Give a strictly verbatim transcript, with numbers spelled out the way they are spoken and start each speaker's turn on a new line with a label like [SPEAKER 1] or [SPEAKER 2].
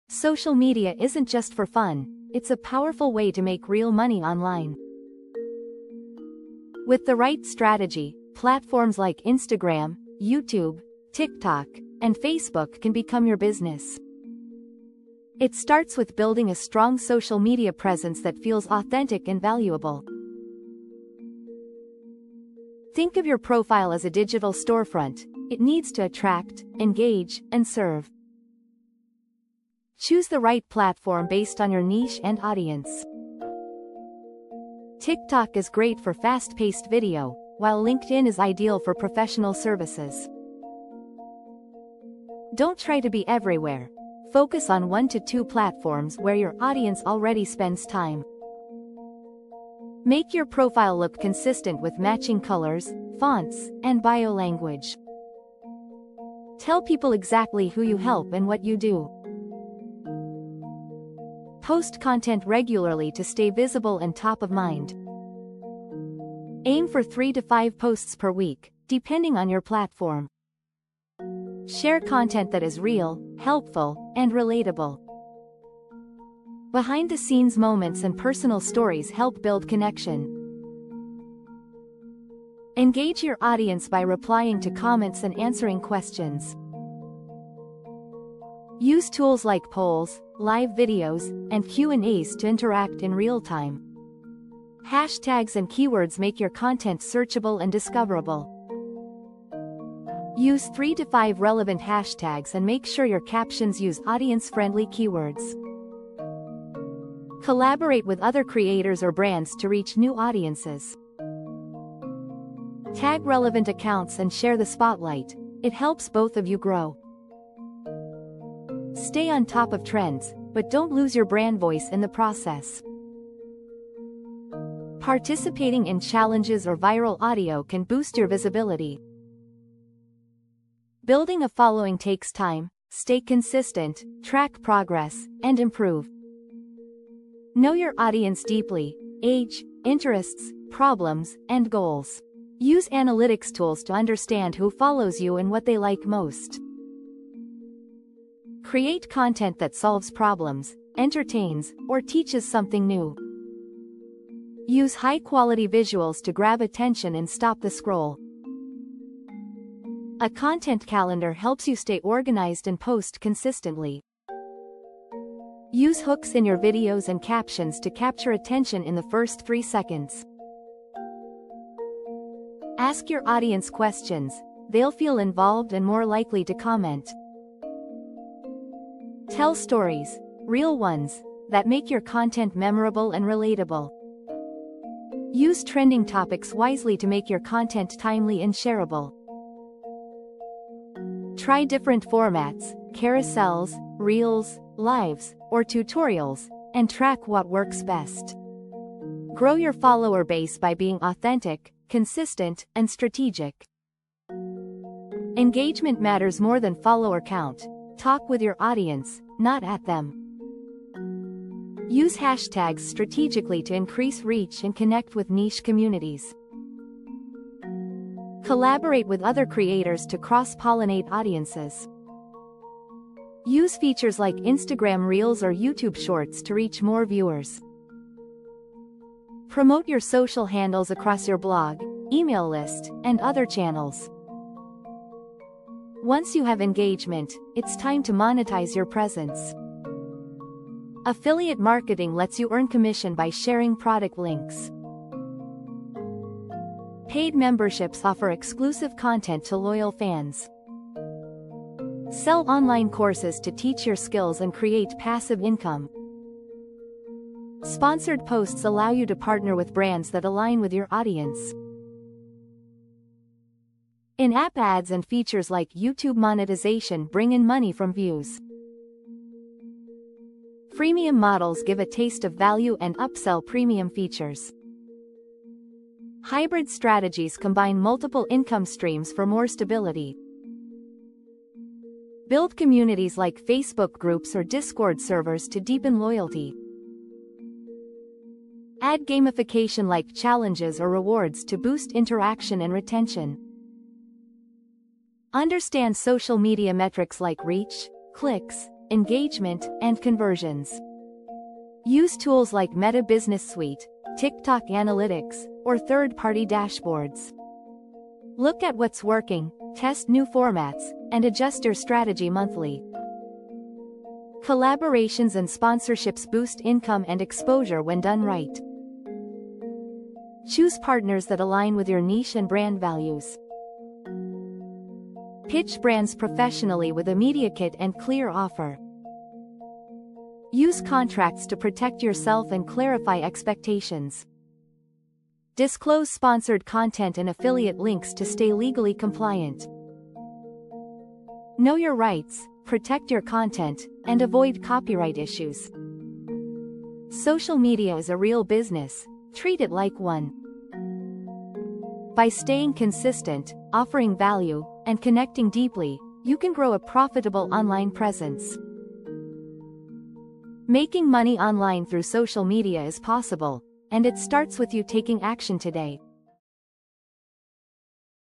[SPEAKER 1] Social media isn't just for fun, it's a powerful way to make real money online. With the right strategy, platforms like Instagram, YouTube, TikTok, and Facebook can become your business. It starts with building a strong social media presence that feels authentic and valuable. Think of your profile as a digital storefront. It needs to attract, engage, and serve. Choose the right platform based on your niche and audience. TikTok is great for fast-paced video, while LinkedIn is ideal for professional services. Don't try to be everywhere. Focus on one to two platforms where your audience already spends time. Make your profile look consistent with matching colors, fonts, and bio language. Tell people exactly who you help and what you do. Post content regularly to stay visible and top of mind. Aim for three to five posts per week, depending on your platform. Share content that is real, helpful, and relatable. Behind-the-scenes moments and personal stories help build connection. Engage your audience by replying to comments and answering questions. Use tools like polls, live videos, and Q and A's to interact in real time. Hashtags and keywords make your content searchable and discoverable. Use three to five relevant hashtags and make sure your captions use audience-friendly keywords. Collaborate with other creators or brands to reach new audiences. Tag relevant accounts and share the spotlight. It helps both of you grow. Stay on top of trends, but don't lose your brand voice in the process. Participating in challenges or viral audio can boost your visibility. Building a following takes time. Stay consistent, track progress, and improve. Know your audience deeply: age, interests, problems, and goals. Use analytics tools to understand who follows you and what they like most. Create content that solves problems, entertains, or teaches something new. Use high-quality visuals to grab attention and stop the scroll. A content calendar helps you stay organized and post consistently. Use hooks in your videos and captions to capture attention in the first three seconds. Ask your audience questions. They'll feel involved and more likely to comment. Tell stories, real ones, that make your content memorable and relatable. Use trending topics wisely to make your content timely and shareable. Try different formats, carousels, reels, lives, or tutorials, and track what works best. Grow your follower base by being authentic, consistent, and strategic. Engagement matters more than follower count. Talk with your audience, not at them. Use hashtags strategically to increase reach and connect with niche communities. Collaborate with other creators to cross-pollinate audiences. Use features like Instagram Reels or YouTube Shorts to reach more viewers. Promote your social handles across your blog, email list, and other channels. Once you have engagement, it's time to monetize your presence. Affiliate marketing lets you earn commission by sharing product links. Paid memberships offer exclusive content to loyal fans. Sell online courses to teach your skills and create passive income. Sponsored posts allow you to partner with brands that align with your audience. In-app ads and features like YouTube monetization bring in money from views. Freemium models give a taste of value and upsell premium features. Hybrid strategies combine multiple income streams for more stability. Build communities like Facebook groups or Discord servers to deepen loyalty. Add gamification like challenges or rewards to boost interaction and retention. Understand social media metrics like reach, clicks, engagement, and conversions. Use tools like Meta Business Suite, TikTok Analytics, or third-party dashboards. Look at what's working, test new formats, and adjust your strategy monthly. Collaborations and sponsorships boost income and exposure when done right. Choose partners that align with your niche and brand values. Pitch brands professionally with immediate and clear offer. Use contracts to protect yourself and clarify expectations. Disclose sponsored content and affiliate links to stay legally compliant. Know your rights, protect your content, and avoid copyright issues. Social media is a real business, treat it like one. By staying consistent, offering value, and connecting deeply, you can grow a profitable online presence. Making money online through social media is possible, and it starts with you taking action today.